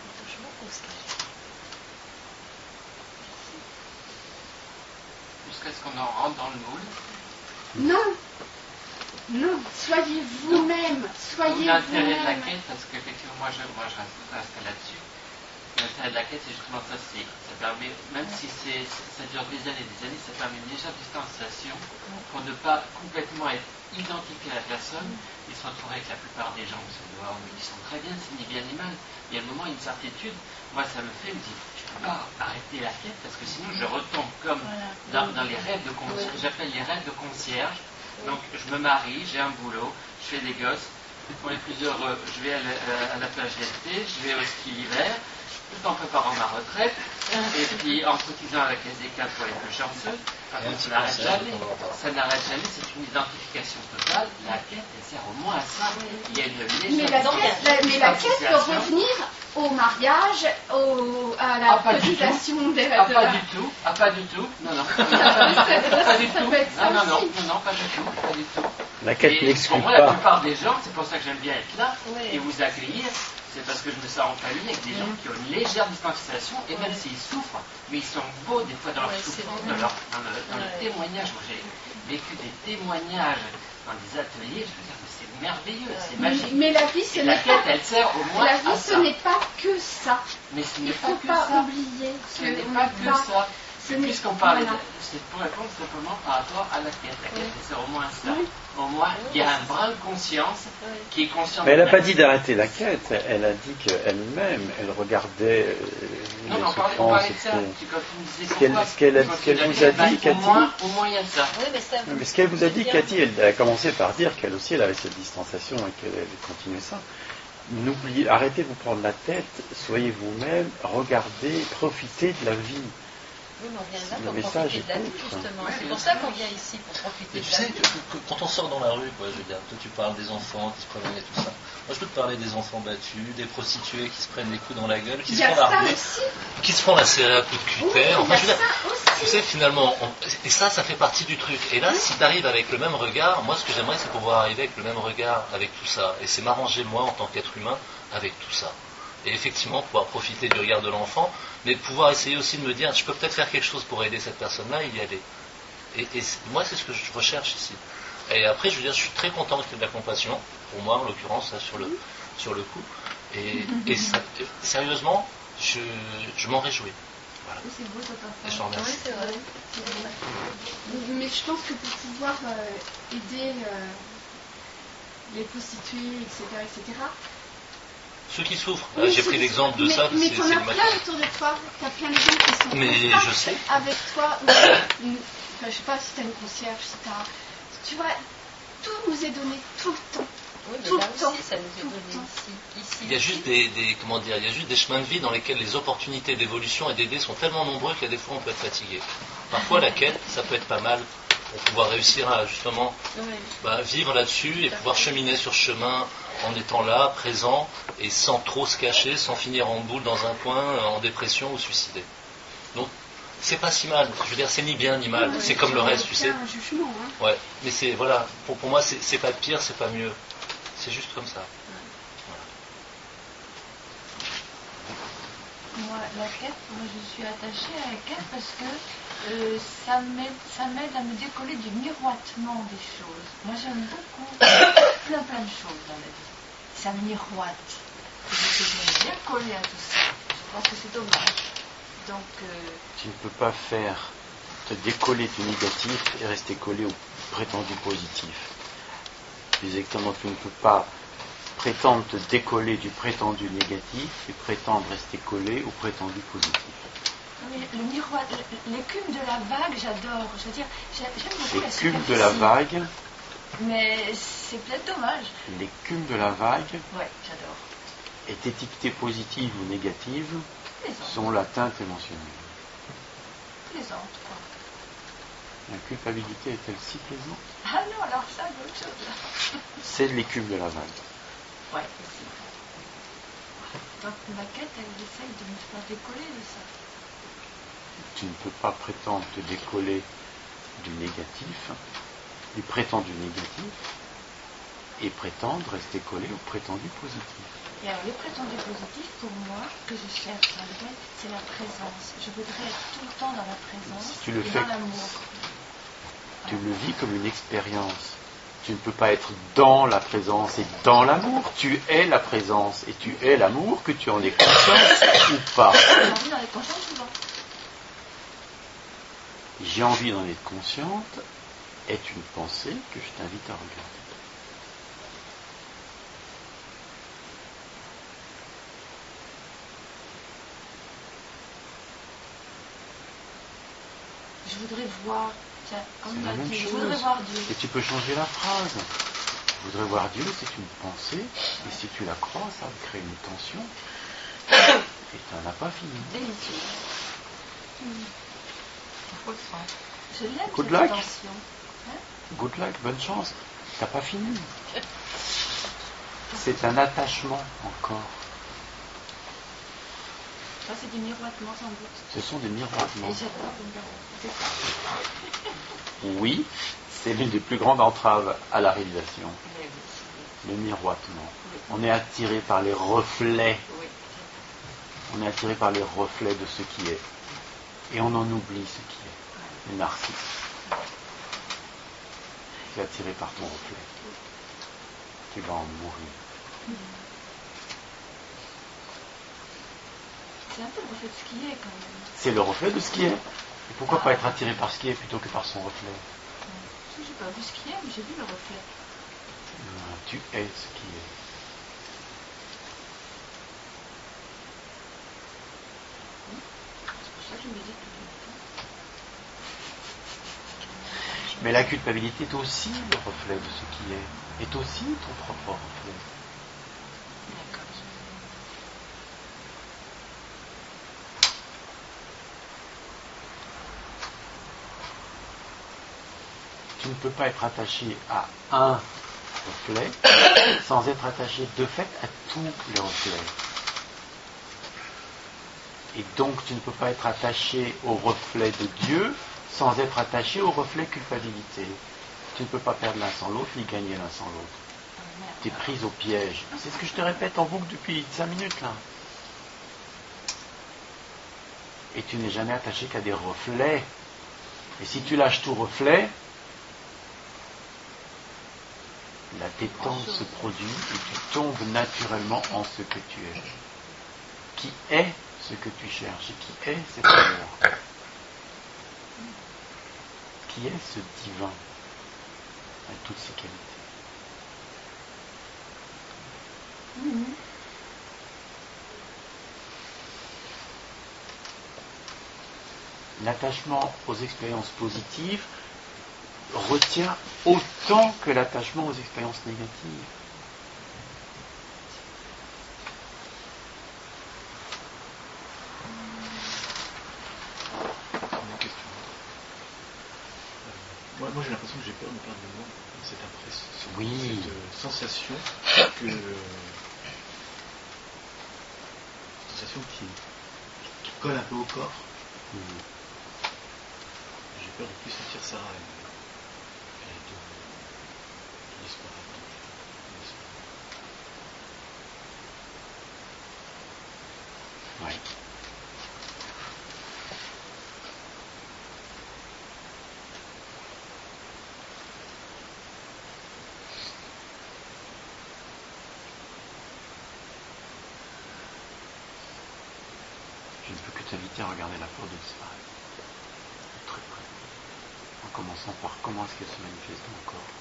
Jusqu'à ce qu'on en rentre dans le moule. Non, soyez vous-même, L'intérêt de la quête, parce qu'effectivement, moi je reste là-dessus. L'intérêt de la quête, c'est justement ça, ça permet, même si ça dure des années, ça permet une légère distanciation pour ne pas complètement être identifié à la personne. Il se retrouve avec la plupart des gens qui sont dehors, ils sont très bien, c'est ni bien ni mal. Il y a un moment, une certitude, moi ça me dit, je ne peux pas arrêter la quête, parce que sinon je retombe comme dans les rêves de concierge, que j'appelle les rêves de concierge. Donc je me marie, j'ai un boulot, je fais des gosses. Pour les plus heureux, je vais à la plage l'été, je vais au ski l'hiver, tout en préparant ma retraite, et puis en cotisant à la caisse des cadres pour les plus chanceux. Par contre, ça n'arrête jamais, c'est une identification totale. La quête, elle sert au moins à ça. Il y a une légère mais la quête peut revenir au mariage, à la cotisation des pas du tout. Non, pas du tout. Non, pas du tout. La quête n'exclut pour moi, pas. la plupart des gens, c'est pour ça que j'aime bien être là et vous accueillir, c'est parce que je me sens en famille avec des gens qui ont une légère distanciation, et même s'ils souffrent, mais ils sont beaux des fois dans leur souffrance, dans le témoignage. Moi, j'ai vécu des témoignages dans des ateliers, je veux dire, c'est merveilleux, c'est magique. Mais la vie, ce n'est pas... elle sert au moins la vie, ce n'est pas que ça. Mais ce n'est Il pas ne faut que pas ça. oublier. Ce n'est pas que ça. Puisqu'on parle, c'est pour répondre simplement par rapport à la quête. La quête, c'est au moins ça. Au moins, il y a un brin de conscience qui est conscient. Mais elle n'a pas dit d'arrêter la quête, elle a dit qu'elle-même, elle regardait les souffrances. Ce qu'elle vous a dit, Cathy. Au moins, il y a ça. Mais ce qu'elle vous a dit, Cathy, elle a commencé par dire qu'elle aussi, elle avait cette distanciation et qu'elle allait continuer ça. N'oubliez, arrêtez de vous prendre la tête, soyez vous-même, regardez, profitez de la vie. Oui, mais on vient là Le pour message profiter de la est vie, autre. justement. C'est pour ça qu'on vient ici, pour profiter Et de tu la sais, vie. quand on sort dans la rue, quoi, je veux dire, toi tu parles des enfants qui se promènent et tout ça. Moi je peux te parler des enfants battus, des prostituées qui se prennent les coups dans la gueule, qui se font larguer, qui se font lacérer à coups de cutter. Enfin, je veux dire, tu sais, finalement, et ça fait partie du truc. Et là, si tu arrives avec le même regard, moi ce que j'aimerais c'est pouvoir arriver avec le même regard avec tout ça. Et c'est m'arranger moi en tant qu'être humain avec tout ça. Et effectivement, pouvoir profiter du regard de l'enfant, mais pouvoir essayer aussi de me dire, je peux peut-être faire quelque chose pour aider cette personne-là, y aller. Et moi, c'est ce que je recherche ici. Et après, je veux dire, je suis très content qu'il y ait de la compassion, pour moi, en l'occurrence, là, sur le coup. Et ça, sérieusement, je m'en réjouis. Voilà. Oui, c'est beau cette Et je t'en remercie. Oui, c'est vrai. Mais je pense que pour pouvoir aider les prostituées, etc., Ceux qui souffrent. oui, J'ai pris l'exemple de ça, mais c'est t'en as les plein autour de toi. T'as plein de gens qui sont Mais comme ça, je sais. avec toi. Je sais pas si t'as une concierge, si t'as... Tu vois, tout nous est donné tout le temps. Oui, mais Tout là le temps. aussi, ça nous est Tout le donné temps. ici. Il y a juste il y a juste des chemins de vie dans lesquels les opportunités d'évolution et d'aider sont tellement nombreux qu'il y a des fois on peut être fatigué. Parfois la quête, ça peut être pas mal pour pouvoir réussir à justement vivre là-dessus et pouvoir cheminer sur ce chemin en étant là, présent et sans trop se cacher, sans finir en boule dans un coin, en dépression ou suicidé. Donc c'est pas si mal, je veux dire c'est ni bien ni mal, c'est comme le reste, tu sais. C'est un jugement, hein. Ouais, mais c'est voilà, pour moi c'est pas pire, c'est pas mieux. C'est juste comme ça. Moi, la quête, je suis attachée à la quête parce que ça m'aide à me décoller du miroitement des choses. Moi, j'aime beaucoup plein de choses dans la vie. Ça miroite. Je suis bien collée à tout ça. Je pense que c'est dommage. Donc, tu ne peux pas te décoller du négatif et rester collé au prétendu positif. Exactement, tu ne peux pas prétendre te décoller du prétendu négatif et prétendre rester collé au prétendu positif. Oui, le miroir, l'écume de la vague, j'adore. Je veux dire, j'aime beaucoup la L'écume superficie. de la vague. Mais c'est peut-être dommage. L'écume de la vague. Ouais, j'adore. Est étiquetée positive ou négative Plaisante. selon la teinte émotionnelle. Plaisante, quoi. La culpabilité est-elle si plaisante? Ah non, alors ça, c'est autre chose. C'est l'écume de la vague. Ouais, aussi. Donc ma quête, elle essaye de me faire décoller de ça. Tu ne peux pas prétendre te décoller du négatif, du prétendu négatif, et prétendre rester collé au prétendu positif. Et alors, le prétendu positif, pour moi, que je cherche dans le rêve, c'est la présence. Je voudrais être tout le temps dans la présence Si tu le et fais, dans l'amour. tu le vis comme une expérience. Tu ne peux pas être dans la présence et dans l'amour. Tu es la présence et tu es l'amour, que tu en aies conscience ou pas. J'ai envie d'en être consciente souvent. J'ai envie d'en être consciente est une pensée que je t'invite à regarder. Je voudrais voir, tiens, comme C'est on la a même dit, je chose. voudrais voir Dieu. Et tu peux changer la phrase. Je voudrais voir Dieu, c'est une pensée, et si tu la crois, ça va créer une tension, et tu n'en as pas fini. Délicieux. Faut le sens. Je l'aime, Good cette luck. tension. Good luck, bonne chance. T'as pas fini. C'est un attachement encore. Ça, c'est du miroitement sans doute. Ce sont des miroitements. Et j'adore le miroitement. C'est ça. Oui, c'est l'une des plus grandes entraves à la réalisation. Mais oui, Le miroitement. oui. On est attiré par les reflets. Oui. On est attiré par les reflets de ce qui est. Et on en oublie ce qui est. Le narcisse. Tu es attiré par ton reflet. Tu vas en mourir. C'est un peu le reflet de ce qui est quand même. C'est le reflet de ce qui est. Et pourquoi pas être attiré par ce qui est plutôt que par son reflet? Je n'ai pas vu ce qui est, mais j'ai vu le reflet. Tu es ce qui est. C'est pour ça que je me dis tout le temps. Mais la culpabilité est aussi le reflet de ce qui est aussi ton propre reflet. D'accord. Tu ne peux pas être attaché à un reflet sans être attaché de fait à tous les reflets. Et donc tu ne peux pas être attaché au reflet de Dieu sans être attaché au reflet culpabilité. Tu ne peux pas perdre l'un sans l'autre, ni gagner l'un sans l'autre. Tu es prise au piège. C'est ce que je te répète en boucle depuis 5 minutes là. Et tu n'es jamais attaché qu'à des reflets. Et si tu lâches tout reflet, la détente se produit et tu tombes naturellement en ce que tu es. Qui est ce que tu cherches, qui est cet amour, qui est ce divin, avec toutes ses qualités. L'attachement aux expériences positives retient autant que l'attachement aux expériences négatives. Moi j'ai l'impression que j'ai peur de perdre le monde, cette impression, oui. Cette sensation qui colle un peu au corps. J'ai peur de ne plus sentir ça et de disparaître. Oui. Je ne peux que t'inviter à regarder la peur de disparaître. Très près. En commençant par comment est-ce qu'elle se manifeste dans le corps.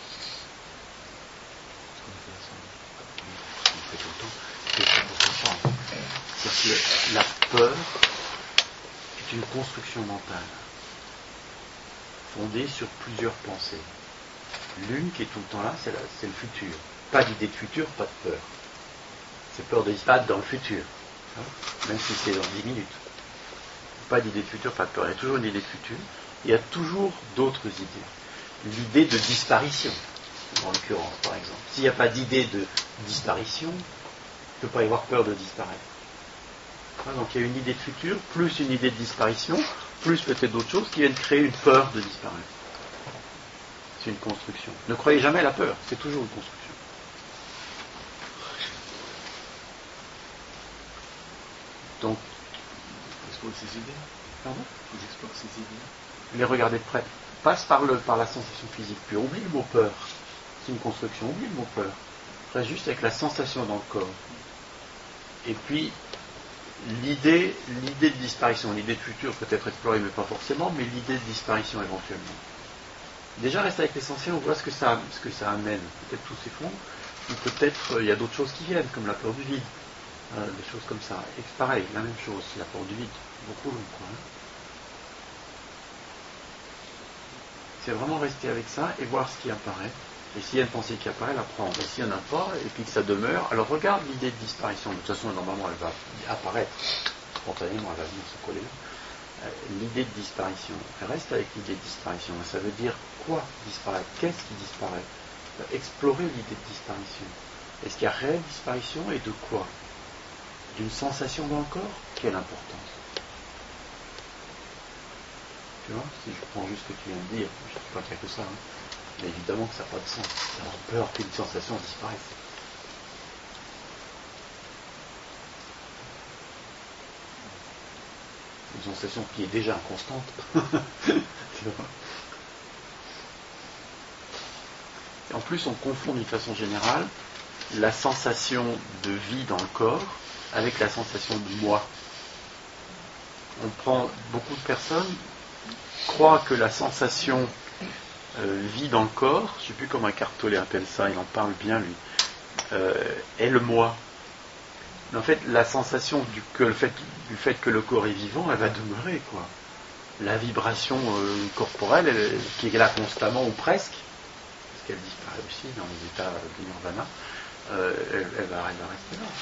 Ce qu'on fait tout le temps, c'est ce qu'on fait tout le temps. C'est-à-dire que la peur est une construction mentale fondée sur plusieurs pensées. L'une qui est tout le temps là, c'est le futur. Pas d'idée de futur, pas de peur. C'est peur de disparaître dans le futur. Même si c'est dans 10 minutes. Pas d'idée de futur, pas de peur. Il y a toujours une idée de futur. Il y a toujours d'autres idées. L'idée de disparition, en l'occurrence, par exemple. S'il n'y a pas d'idée de disparition, il ne peut pas y avoir peur de disparaître. Donc il y a une idée de futur, plus une idée de disparition, plus peut-être d'autres choses qui viennent créer une peur de disparaître. C'est une construction. Ne croyez jamais à la peur, c'est toujours une construction. Donc, explore ces idées. Pardon ? Ils explorent ces idées. Les regarder de près. Passe par la sensation physique pure. Oublie le mot peur. C'est une construction. Oublie le mot peur. Reste juste avec la sensation dans le corps. Et puis, l'idée de disparition, l'idée de futur peut être explorée, mais pas forcément, mais l'idée de disparition éventuellement. Déjà, reste avec l'essentiel, on voit ce que ça amène. Peut-être tout s'effondre, ou peut-être il y a d'autres choses qui viennent, comme la peur du vide. Des choses comme ça. Et pareil, la même chose, la peur du vide. Beaucoup l'ont, quoi. C'est vraiment rester avec ça et voir ce qui apparaît. Et s'il y a une pensée qui apparaît, la prendre. Et s'il n'y en a pas, et puis que ça demeure, alors regarde l'idée de disparition. De toute façon, normalement, elle va apparaître spontanément, elle va venir se coller là. L'idée de disparition. Reste avec l'idée de disparition. Ça veut dire quoi disparaître? Qu'est-ce qui disparaît? Explorer l'idée de disparition. Est-ce qu'il y a réelle disparition et de quoi? D'une sensation dans le corps? Quelle importance? Tu vois, si je prends juste ce que tu viens de dire, je ne dis pas qu'il y a que ça, mais évidemment que ça n'a pas de sens d'avoir peur qu'une sensation disparaisse. Une sensation qui est déjà inconstante. Tu vois. Et en plus, on confond d'une façon générale la sensation de vie dans le corps avec la sensation de moi. On prend beaucoup de personnes croient que la sensation vie dans le corps, je ne sais plus comment Eckhart Tolle appelle ça, il en parle bien lui, est le moi. Mais en fait, la sensation du fait que le corps est vivant, elle va demeurer, quoi. La vibration corporelle, qui est là constamment ou presque, parce qu'elle disparaît aussi dans les états du nirvana, elle va rester là.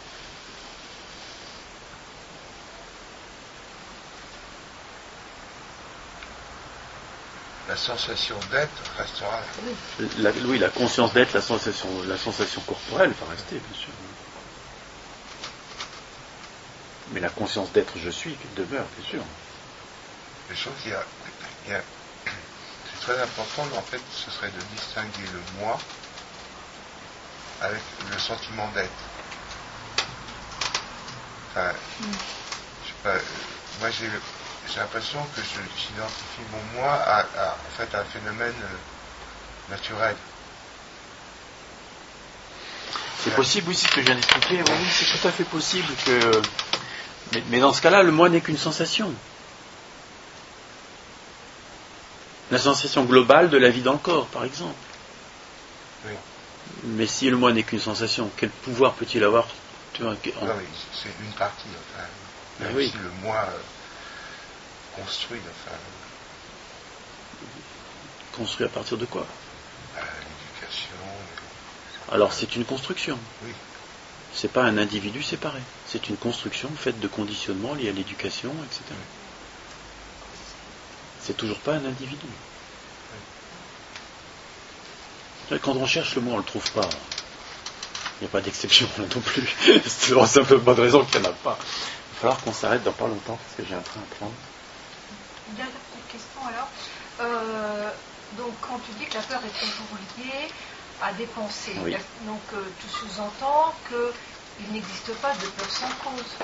La sensation d'être restera là. Oui, la conscience d'être, la sensation corporelle va rester, bien sûr. Mais la conscience d'être je suis demeure, bien sûr. Je trouve qu'il y a c'est très important, en fait, ce serait de distinguer le moi avec le sentiment d'être. Enfin, je sais pas, moi j'ai l'impression que j'identifie mon moi en fait, à un phénomène naturel. C'est possible, oui, c'est ce que je viens d'expliquer. Oui, c'est tout à fait possible que Mais dans ce cas-là, le moi n'est qu'une sensation. La sensation globale de la vie dans le corps, par exemple. Oui. Mais si le moi n'est qu'une sensation, quel pouvoir peut-il avoir Non, mais c'est une partie, enfin. Même oui. si le moi construit, enfin. Construit à partir de quoi? L'éducation. Alors c'est une construction. Oui. C'est pas un individu séparé. C'est une construction faite de conditionnements liés à l'éducation, etc. C'est toujours pas un individu. Quand on cherche le mot, on le trouve pas. Il n'y a pas d'exception là non plus. C'est pour simplement de raison qu'il n'y en a pas. Il va falloir qu'on s'arrête dans pas longtemps parce que j'ai un train à prendre. Une dernière petite question alors. Donc quand tu dis que la peur est toujours liée à des pensées, oui. Donc tu sous-entends qu'il n'existe pas de peur sans cause.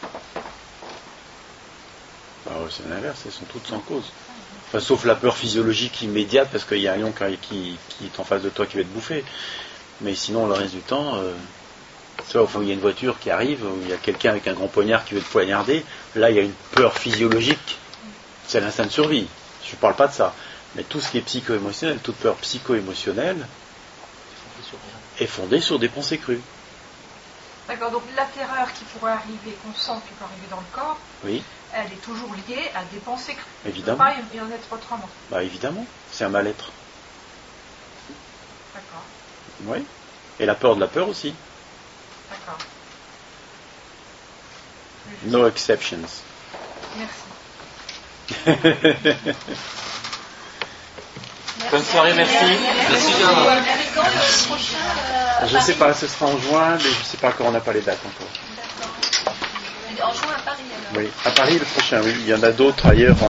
C'est l'inverse, elles sont toutes sans cause. Enfin, sauf la peur physiologique immédiate parce qu'il y a un lion qui est en face de toi qui va te bouffer. Mais sinon, le reste du temps, sauf où il y a une voiture qui arrive, où il y a quelqu'un avec un grand poignard qui veut te poignarder, là il y a une peur physiologique. C'est l'instinct de survie. Je ne parle pas de ça. Mais tout ce qui est psycho-émotionnel, toute peur psycho-émotionnelle est fondée sur des pensées crues. D'accord, donc la terreur qui pourrait arriver, qu'on sent qui peut arriver dans le corps, oui. Elle est toujours liée à des pensées crues. Évidemment. Il ne peut pas y en être autrement. Évidemment, c'est un mal-être. D'accord. Oui. Et la peur de la peur aussi. D'accord. No exceptions. Merci. Bonne soirée, merci. Je ne sais pas, ce sera en juin, mais je ne sais pas encore, on n'a pas les dates encore. En juin à Paris alors. Oui, à Paris le prochain, oui. Il y en a d'autres ailleurs.